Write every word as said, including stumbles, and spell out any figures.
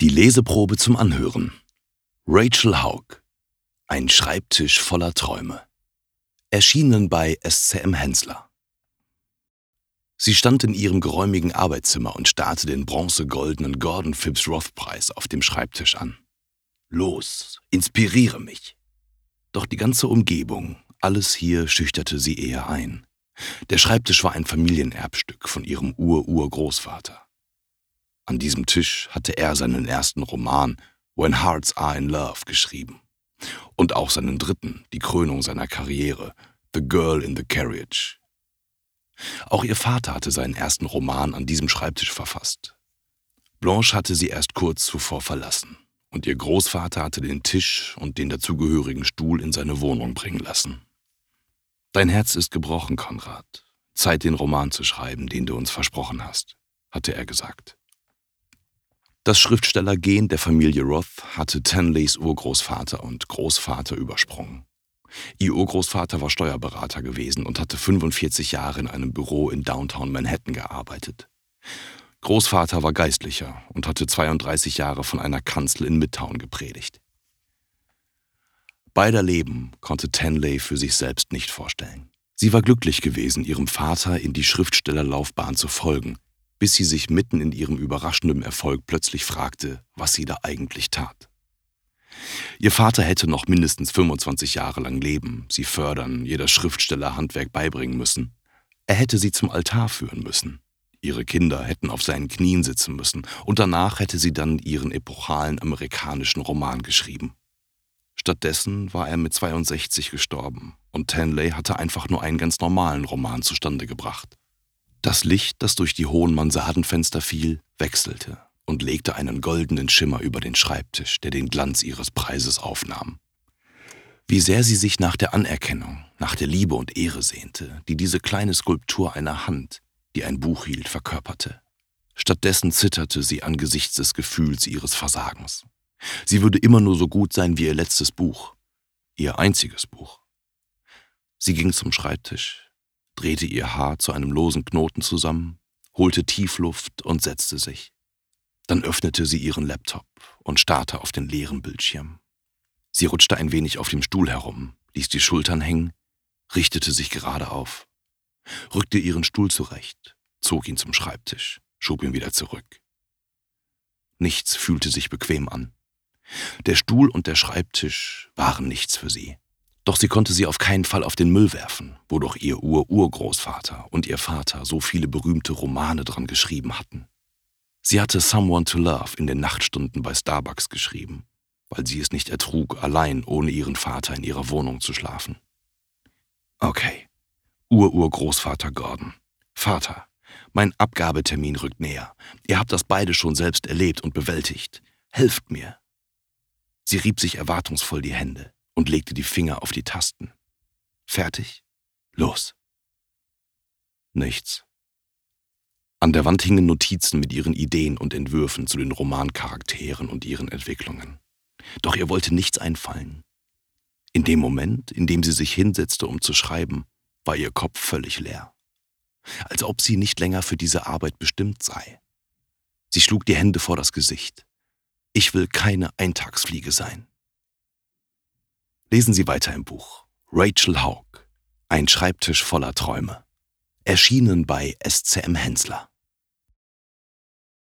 Die Leseprobe zum Anhören. Rachel Haug. Ein Schreibtisch voller Träume. Erschienen bei S C M Hensler. Sie stand in ihrem geräumigen Arbeitszimmer und starrte den bronzegoldenen Gordon Phipps Roth-Preis auf dem Schreibtisch an. Los, inspiriere mich. Doch die ganze Umgebung, alles hier schüchterte sie eher ein. Der Schreibtisch war ein Familienerbstück von ihrem Ur-Urgroßvater. An diesem Tisch hatte er seinen ersten Roman When Hearts Are in Love geschrieben und auch seinen dritten, die Krönung seiner Karriere, The Girl in the Carriage. Auch ihr Vater hatte seinen ersten Roman an diesem Schreibtisch verfasst. Blanche hatte sie erst kurz zuvor verlassen und ihr Großvater hatte den Tisch und den dazugehörigen Stuhl in seine Wohnung bringen lassen. »Dein Herz ist gebrochen, Konrad. Zeit, den Roman zu schreiben, den du uns versprochen hast«, hatte er gesagt. Das Schriftstellergen der Familie Roth hatte Tenleys Urgroßvater und Großvater übersprungen. Ihr Urgroßvater war Steuerberater gewesen und hatte fünfundvierzig Jahre in einem Büro in Downtown Manhattan gearbeitet. Großvater war Geistlicher und hatte zweiunddreißig Jahre von einer Kanzel in Midtown gepredigt. Beider Leben konnte Tenley für sich selbst nicht vorstellen. Sie war glücklich gewesen, ihrem Vater in die Schriftstellerlaufbahn zu folgen, bis sie sich mitten in ihrem überraschenden Erfolg plötzlich fragte, was sie da eigentlich tat. Ihr Vater hätte noch mindestens fünfundzwanzig Jahre lang leben, sie fördern, ihr das Schriftstellerhandwerk beibringen müssen. Er hätte sie zum Altar führen müssen. Ihre Kinder hätten auf seinen Knien sitzen müssen und danach hätte sie dann ihren epochalen amerikanischen Roman geschrieben. Stattdessen war er mit zweiundsechzig gestorben und Tenley hatte einfach nur einen ganz normalen Roman zustande gebracht. Das Licht, das durch die hohen Mansardenfenster fiel, wechselte und legte einen goldenen Schimmer über den Schreibtisch, der den Glanz ihres Preises aufnahm. Wie sehr sie sich nach der Anerkennung, nach der Liebe und Ehre sehnte, die diese kleine Skulptur einer Hand, die ein Buch hielt, verkörperte. Stattdessen zitterte sie angesichts des Gefühls ihres Versagens. Sie würde immer nur so gut sein wie ihr letztes Buch, ihr einziges Buch. Sie ging zum Schreibtisch, drehte ihr Haar zu einem losen Knoten zusammen, holte Tiefluft und setzte sich. Dann öffnete sie ihren Laptop und starrte auf den leeren Bildschirm. Sie rutschte ein wenig auf dem Stuhl herum, ließ die Schultern hängen, richtete sich gerade auf, rückte ihren Stuhl zurecht, zog ihn zum Schreibtisch, schob ihn wieder zurück. Nichts fühlte sich bequem an. Der Stuhl und der Schreibtisch waren nichts für sie. Doch sie konnte sie auf keinen Fall auf den Müll werfen, wo doch ihr Ur-Urgroßvater und ihr Vater so viele berühmte Romane dran geschrieben hatten. Sie hatte Someone to Love in den Nachtstunden bei Starbucks geschrieben, weil sie es nicht ertrug, allein ohne ihren Vater in ihrer Wohnung zu schlafen. Okay, Ur-Urgroßvater Gordon. Vater, mein Abgabetermin rückt näher. Ihr habt das beide schon selbst erlebt und bewältigt. Helft mir. Sie rieb sich erwartungsvoll die Hände und legte die Finger auf die Tasten. Fertig? Los. Nichts. An der Wand hingen Notizen mit ihren Ideen und Entwürfen zu den Romancharakteren und ihren Entwicklungen. Doch ihr wollte nichts einfallen. In dem Moment, in dem sie sich hinsetzte, um zu schreiben, war ihr Kopf völlig leer. Als ob sie nicht länger für diese Arbeit bestimmt sei. Sie schlug die Hände vor das Gesicht. Ich will keine Eintagsfliege sein. Lesen Sie weiter im Buch. Rachel Haug. Ein Schreibtisch voller Träume. Erschienen bei S C M Hensler.